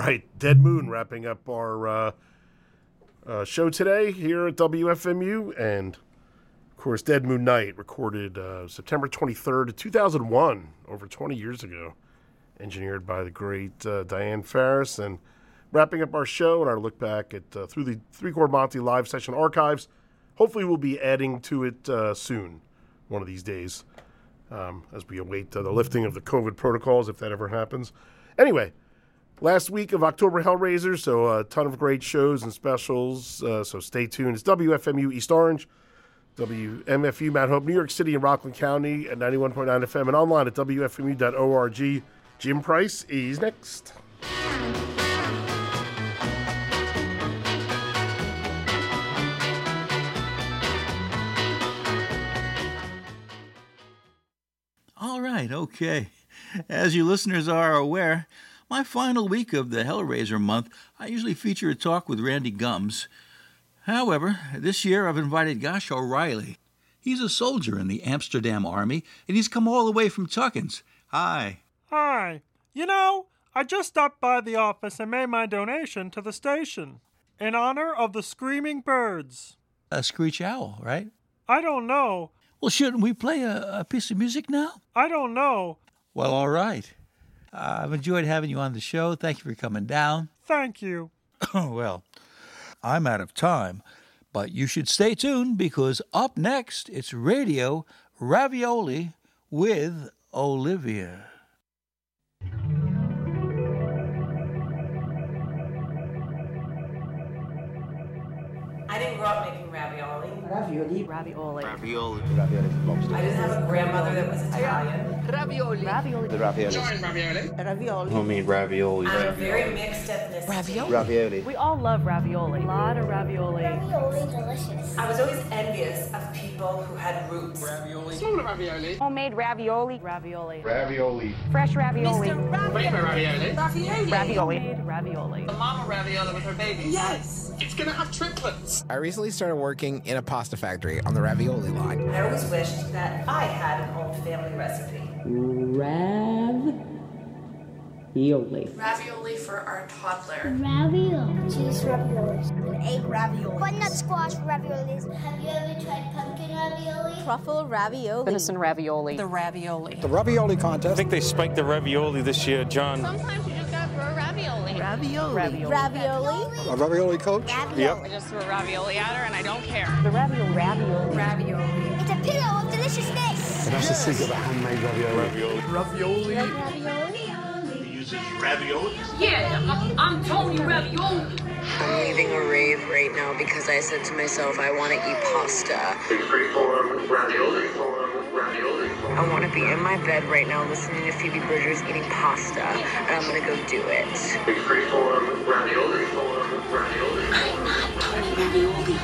right, Dead Moon wrapping up our show today here at WFMU. And, of course, Dead Moon Night, recorded September 23rd, 2001, over 20 years ago. Engineered by the great Diane Ferris. And wrapping up our show and our look back at through the Three Chord Monty live session archives. Hopefully we'll be adding to it soon, one of these days, as we await the lifting of the COVID protocols, if that ever happens. Anyway, last week of October Hellraiser, so a ton of great shows and specials, so stay tuned. It's WFMU East Orange, WMFU Mount Hope, New York City and Rockland County at 91.9 FM and online at WFMU.org. Jim Price is next. All right, okay. As you listeners are aware, my final week of the Hellraiser month, I usually feature a talk with Randy Gums. However, this year I've invited Gosh O'Reilly. He's a soldier in the Amsterdam Army, and he's come all the way from Tuckins. Hi. Hi. You know, I just stopped by the office and made my donation to the station in honor of the screaming birds. A screech owl, right? I don't know. Well, shouldn't we play a piece of music now? I don't know. Well, all right. I've enjoyed having you on the show. Thank you for coming down. Thank you. Well, I'm out of time, but you should stay tuned because up next, it's Radio Ravioli with Olivia. I didn't grow up making ravioli. Ravioli. Ravioli. Ravioli. Ravioli from lobster. I didn't have a grandmother that was Italian. Ravioli. Ravioli. The ravioli. Giant ravioli. Ravioli. Homemade ravioli. I'm a very mixed ethnicity. Ravioli. Ravioli. We all love ravioli. A lot of ravioli. Ravioli delicious. I was always envious of people who had roots. Ravioli. Small ravioli. Homemade ravioli. Ravioli. Ravioli. Fresh ravioli. Flavor ravioli. Ravioli. Homemade ravioli. The mama ravioli with her baby. Yes. It's gonna have triplets. I recently started working in a pasta factory on the ravioli line. I always wished that I had an old family recipe. Ravioli. Ravioli for our toddler. Ravioli. Cheese raviolis. An egg ravioli. Butternut squash raviolis. Have you ever tried pumpkin ravioli? Truffle ravioli. Venison ravioli. The ravioli. The ravioli contest. I think they spiked the ravioli this year, John. Sometimes you just gotta throw ravioli. Ravioli. Ravioli. A ravioli coach? Yep. I just threw a ravioli at her and I don't care. The ravioli. Ravioli. Ravioli. It's a pillow of deliciousness. That's the secret of handmade ravioli. Ravioli. Ravioli. Ravioli? Yeah, I'm Tony Ravioli. I'm leaving a rave right now because I said to myself, I want to eat pasta. It's freeform ravioli. I want to be in my bed right now listening to Phoebe Bridgers eating pasta, and I'm going to go do it. It's freeform ravioli. I'm not Tony Ravioli.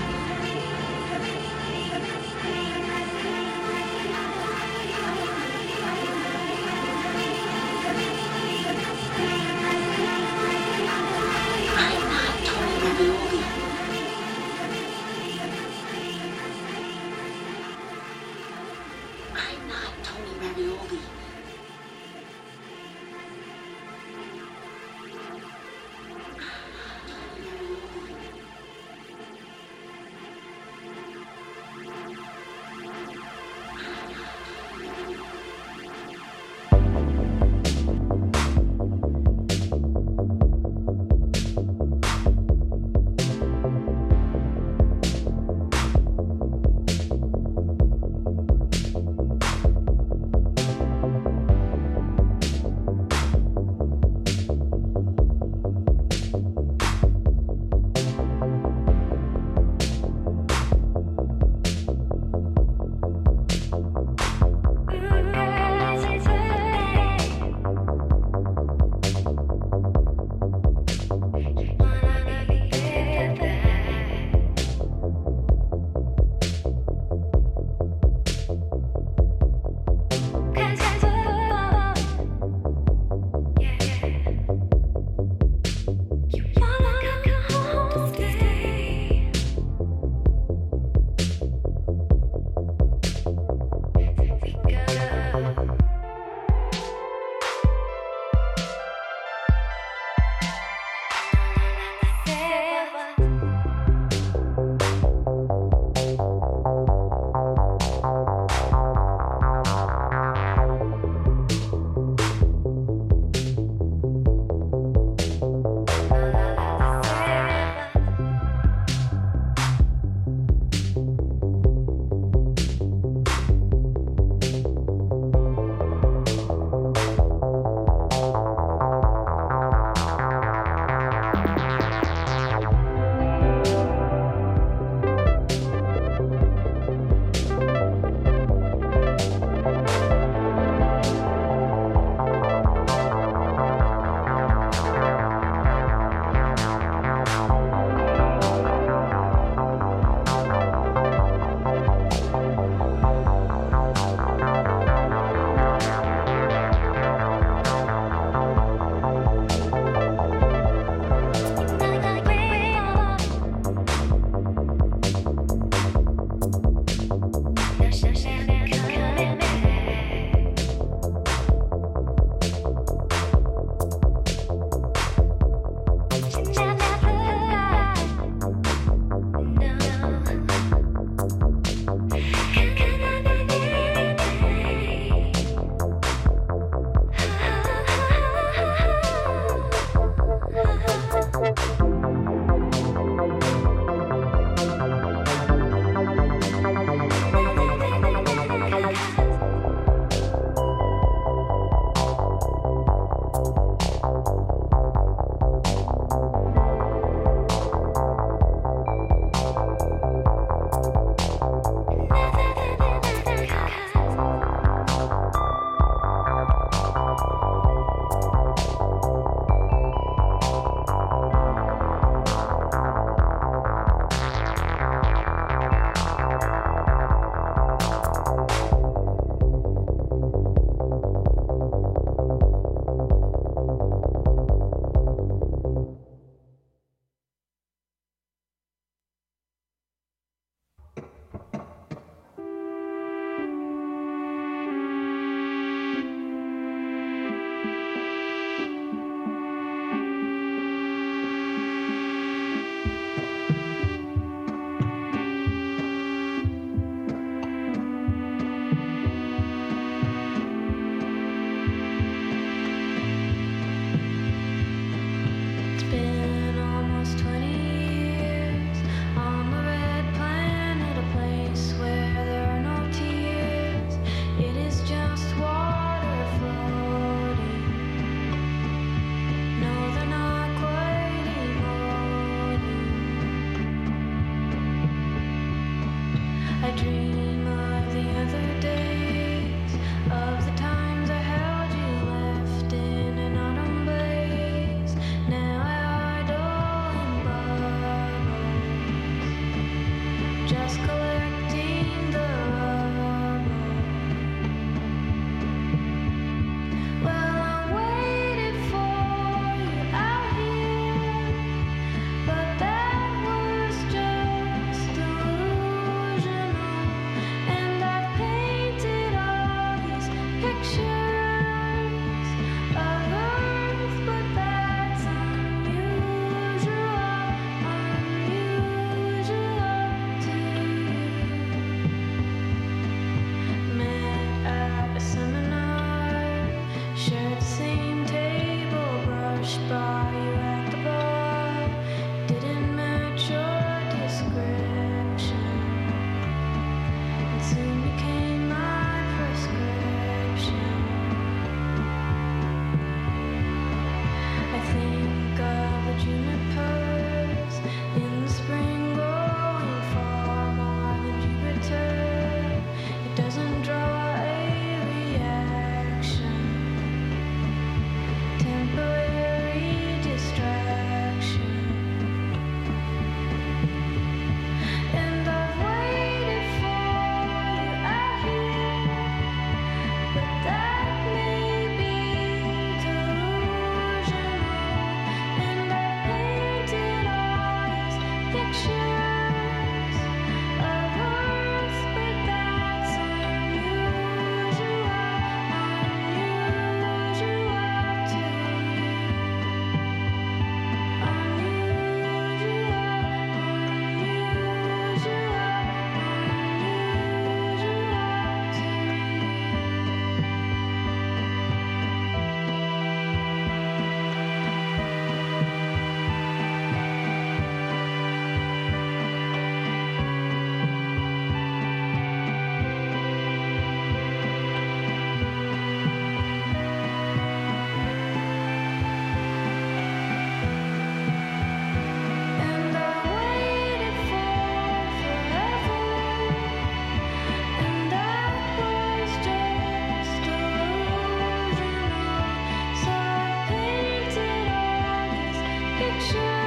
Picture